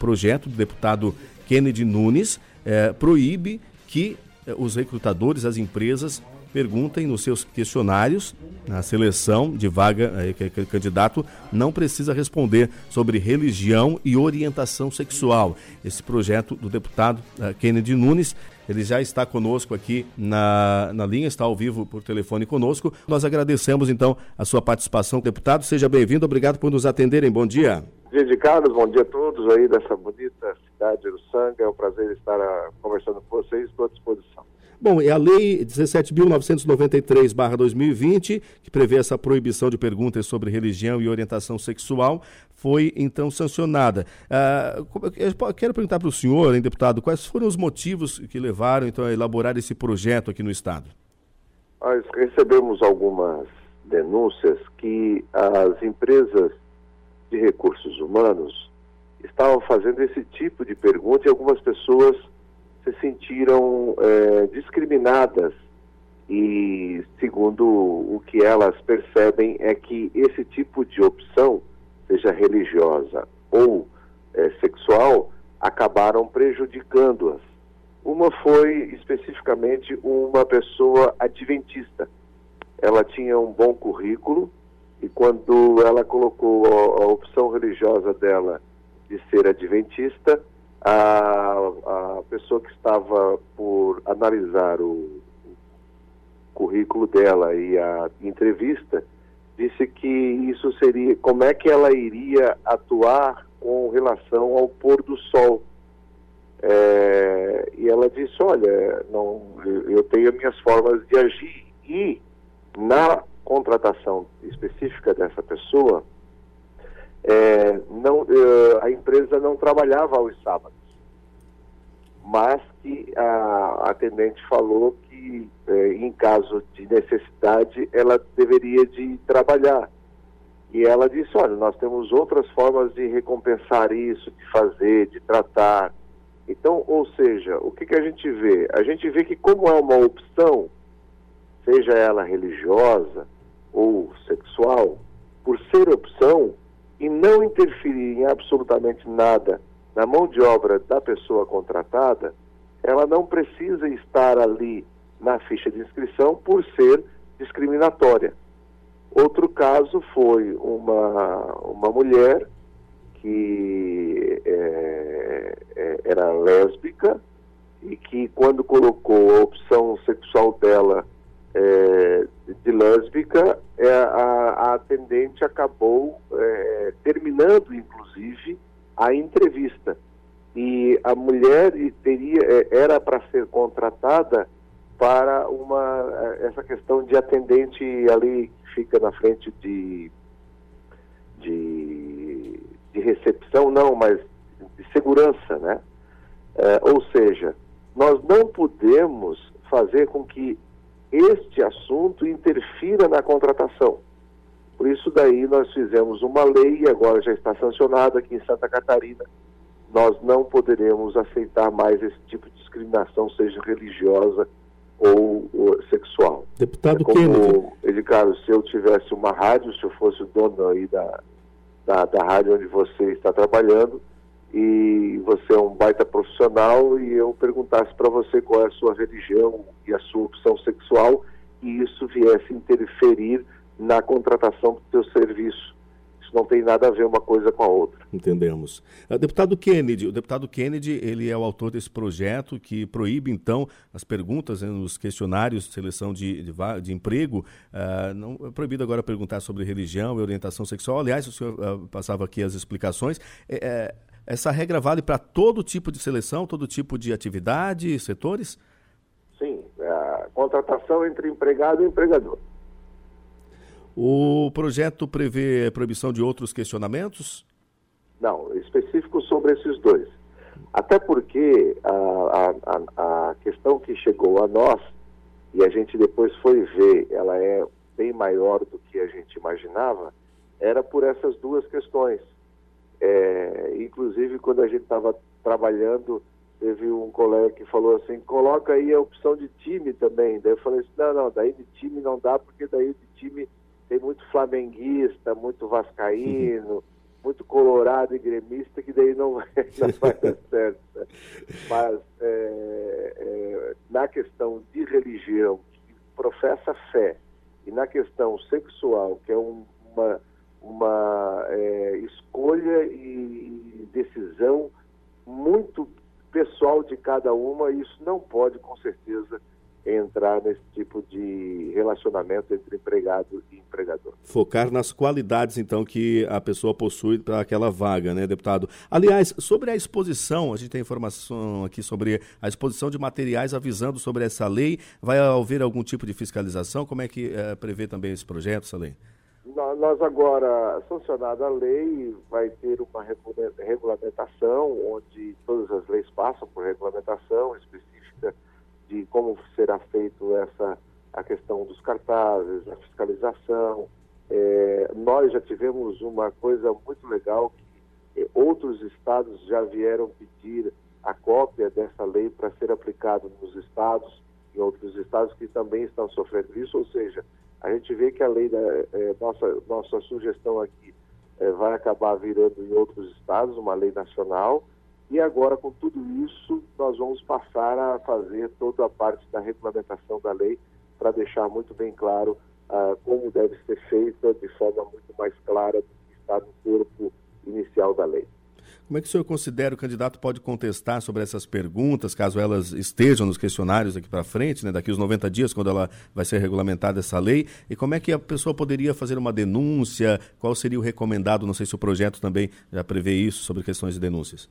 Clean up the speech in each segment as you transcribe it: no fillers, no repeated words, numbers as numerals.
projeto do deputado Kennedy Nunes proíbe que os recrutadores, as empresas, perguntem nos seus questionários, na seleção de vaga, que o candidato não precisa responder sobre religião e orientação sexual. Esse projeto do deputado Kennedy Nunes, ele já está conosco aqui na linha, está ao vivo por telefone conosco. Nós agradecemos, então, a sua participação, deputado. Seja bem-vindo, obrigado por nos atenderem. Bom dia. Bom dia, de Carlos, bom dia a todos aí dessa bonita cidade de Uruçanga. É um prazer estar conversando com vocês, estou à disposição. Bom, é a Lei 17.993/2020, que prevê essa proibição de perguntas sobre religião e orientação sexual, foi então sancionada. Eu quero perguntar para o senhor, hein, deputado, quais foram os motivos que levaram então a elaborar esse projeto aqui no Estado? Nós recebemos algumas denúncias que as empresas de recursos humanos estavam fazendo esse tipo de pergunta e algumas pessoas se sentiram discriminadas e, segundo o que elas percebem, é que esse tipo de opção, seja religiosa ou sexual, acabaram prejudicando-as. Uma foi especificamente uma pessoa adventista. Ela tinha um bom currículo e quando ela colocou a opção religiosa dela de ser adventista, a pessoa que estava por analisar o currículo dela e a entrevista disse que isso seria, como é que ela iria atuar com relação ao pôr do sol. E ela disse, olha, eu tenho minhas formas de agir. E na contratação específica dessa pessoa, a empresa não trabalhava aos sábados, mas que a atendente falou que em caso de necessidade ela deveria de trabalhar. E ela disse, olha, nós temos outras formas de recompensar isso, de fazer, de tratar. Então, ou seja, o que a gente vê? A gente vê que como é uma opção, seja ela religiosa ou sexual, por ser opção, e não interferir em absolutamente nada na mão de obra da pessoa contratada, ela não precisa estar ali na ficha de inscrição por ser discriminatória. Outro caso foi uma mulher que era lésbica e que quando colocou a opção sexual dela de lésbica, a atendente acabou terminando, inclusive, a entrevista. E a mulher era para ser contratada para essa questão de atendente ali que fica na frente de recepção, não, mas de segurança, né? Ou seja, nós não podemos fazer com que este assunto interfira na contratação. Por isso daí nós fizemos uma lei e agora já está sancionada aqui em Santa Catarina. Nós não poderemos aceitar mais esse tipo de discriminação, seja religiosa ou sexual. Deputado Kennedy. Edicaro, se eu tivesse uma rádio, se eu fosse o dono aí da rádio onde você está trabalhando, e você é um baita profissional, e eu perguntasse para você qual é a sua religião e a sua opção sexual, e isso viesse interferir na contratação do seu serviço. Isso não tem nada a ver uma coisa com a outra. Entendemos. O deputado Kennedy, ele é o autor desse projeto que proíbe, então, as perguntas nos questionários de seleção de emprego. Não é proibido agora perguntar sobre religião e orientação sexual. Aliás, o senhor passava aqui as explicações. Essa regra vale para todo tipo de seleção, todo tipo de atividade, setores? Sim, a contratação entre empregado e empregador. O projeto prevê proibição de outros questionamentos? Não, específico sobre esses dois. Até porque a questão que chegou a nós, e a gente depois foi ver, ela é bem maior do que a gente imaginava, era por essas duas questões. Inclusive, quando a gente estava trabalhando, teve um colega que falou assim, coloca aí a opção de time também. Daí eu falei assim, não, daí de time não dá, porque daí de time tem muito flamenguista, muito vascaíno, muito colorado e gremista, que daí não vai dar certo. Né? Mas na questão de religião, que professa fé, e na questão sexual, que é uma escolha e decisão muito pessoal de cada uma, isso não pode, com certeza, entrar nesse tipo de relacionamento entre empregado e empregador. Focar nas qualidades, então, que a pessoa possui para aquela vaga, né, deputado? Aliás, sobre a exposição, a gente tem informação aqui sobre a exposição de materiais avisando sobre essa lei. Vai haver algum tipo de fiscalização? Como é que prevê também esse projeto, essa lei? Nós agora, sancionada a lei, vai ter uma regulamentação, onde todas as leis passam por regulamentação específica de como será feito a questão dos cartazes, a fiscalização. Nós já tivemos uma coisa muito legal, que outros estados já vieram pedir a cópia dessa lei para ser aplicado nos estados, em outros estados que também estão sofrendo isso, ou seja, a gente vê que a lei, nossa sugestão aqui vai acabar virando em outros estados, uma lei nacional, e agora com tudo isso nós vamos passar a fazer toda a parte da regulamentação da lei para deixar muito bem claro como deve ser feita de forma muito mais clara do que está no corpo inicial da lei. Como é que o senhor considera o candidato pode contestar sobre essas perguntas, caso elas estejam nos questionários daqui para frente, né, daqui os 90 dias, quando ela vai ser regulamentada essa lei? E como é que a pessoa poderia fazer uma denúncia? Qual seria o recomendado? Não sei se o projeto também já prevê isso, sobre questões de denúncias.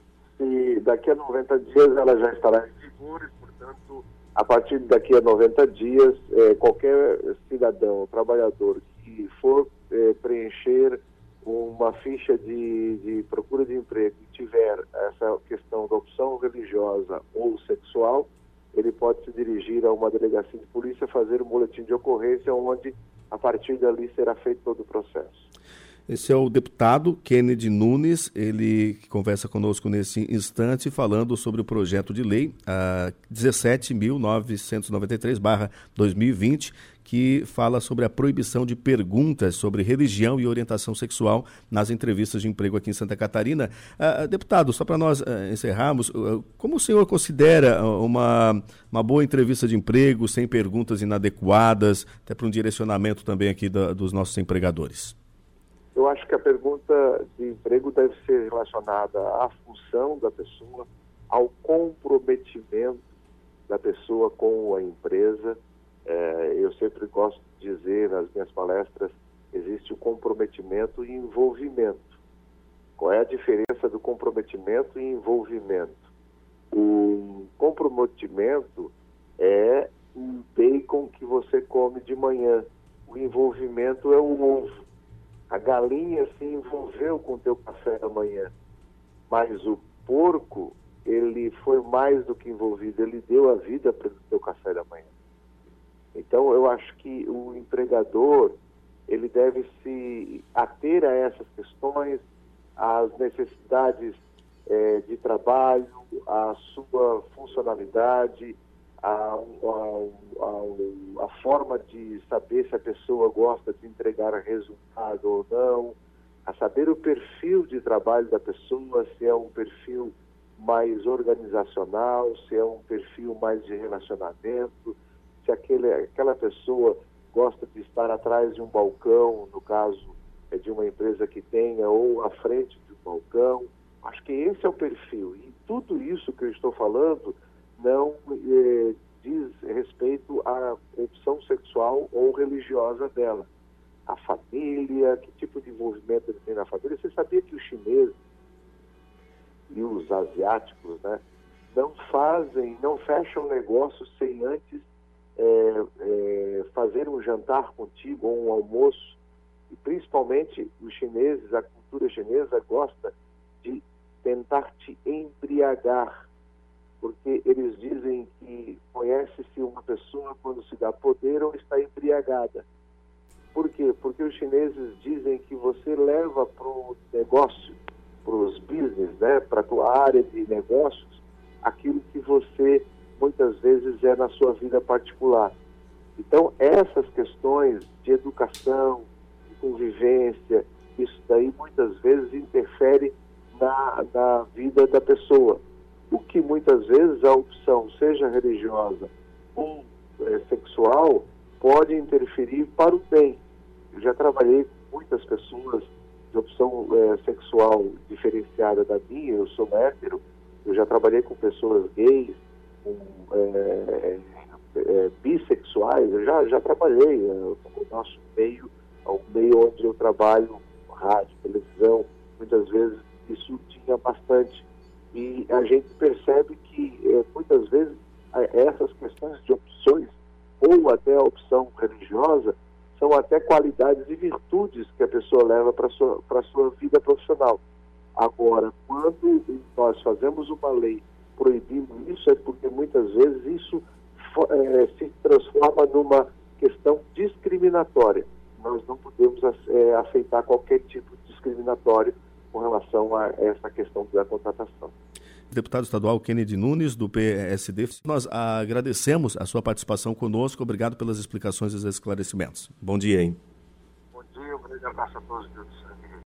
E daqui a 90 dias ela já estará em vigor e, portanto, a partir de daqui a 90 dias, qualquer cidadão, trabalhador que for preencher uma ficha de procura de emprego e tiver essa questão da opção religiosa ou sexual, ele pode se dirigir a uma delegacia de polícia, fazer um boletim de ocorrência, onde a partir dali será feito todo o processo. Esse é o deputado Kennedy Nunes, ele conversa conosco nesse instante, falando sobre o projeto de lei 17.993/2020, que fala sobre a proibição de perguntas sobre religião e orientação sexual nas entrevistas de emprego aqui em Santa Catarina. Deputado, só para nós encerrarmos, como o senhor considera uma boa entrevista de emprego sem perguntas inadequadas, até para um direcionamento também aqui dos nossos empregadores? Eu acho que a pergunta de emprego deve ser relacionada à função da pessoa, ao comprometimento da pessoa com a empresa. Eu sempre gosto de dizer nas minhas palestras, existe o comprometimento e envolvimento. Qual é a diferença do comprometimento e envolvimento? O comprometimento é o bacon que você come de manhã. O envolvimento é o ovo. A galinha se envolveu com o teu café da manhã, mas o porco, ele foi mais do que envolvido, ele deu a vida para o teu café da manhã. Então, eu acho que o empregador, ele deve se ater a essas questões, às necessidades de trabalho, à sua funcionalidade, a forma de saber se a pessoa gosta de entregar resultado ou não, a saber o perfil de trabalho da pessoa, se é um perfil mais organizacional, se é um perfil mais de relacionamento, se aquela pessoa gosta de estar atrás de um balcão, no caso de uma empresa que tenha, ou à frente de um balcão. Acho que esse é o perfil. E tudo isso que eu estou falando não diz respeito à opção sexual ou religiosa dela. A família, que tipo de envolvimento ele tem na família. Você sabia que os chineses e os asiáticos, né, não fecham negócios sem antes fazer um jantar contigo ou um almoço? E principalmente os chineses, a cultura chinesa gosta de tentar te embriagar, porque eles dizem que conhece-se uma pessoa quando se dá poder ou está embriagada. Por quê? Porque os chineses dizem que você leva para o negócio, para os business, né, para a tua área de negócios, aquilo que você muitas vezes é na sua vida particular. Então, essas questões de educação, de convivência, isso daí muitas vezes interfere na vida da pessoa. O que muitas vezes a opção, seja religiosa ou sexual, pode interferir para o bem. Eu já trabalhei com muitas pessoas de opção sexual diferenciada da minha, eu sou hétero, eu já trabalhei com pessoas gays, com bissexuais, eu já trabalhei no nosso meio, o meio onde eu trabalho, rádio, televisão, muitas vezes isso tinha bastante. E a gente percebe que muitas vezes essas questões de opções, ou até a opção religiosa, são até qualidades e virtudes que a pessoa leva para a sua vida profissional. Agora, quando nós fazemos uma lei proibindo isso, é porque muitas vezes isso se transforma numa questão discriminatória. Nós não podemos aceitar qualquer tipo de discriminatório com relação a essa questão da contratação. Deputado estadual Kennedy Nunes, do PSD, nós agradecemos a sua participação conosco. Obrigado pelas explicações e esclarecimentos. Bom dia, hein? Bom dia, um grande abraço a todos.